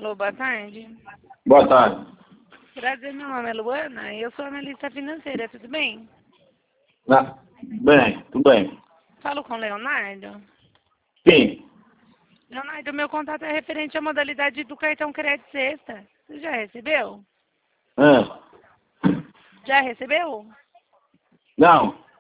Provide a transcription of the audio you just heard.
Alô, boa tarde. Boa tarde. Prazer, meu nome é Luana e eu sou analista financeira, tudo bem? Bem, tudo bem. Falo com o Leonardo. Sim. Leonardo, meu contato é referente à modalidade do cartão crédito sexta. Você já recebeu? Ah, Já recebeu? não.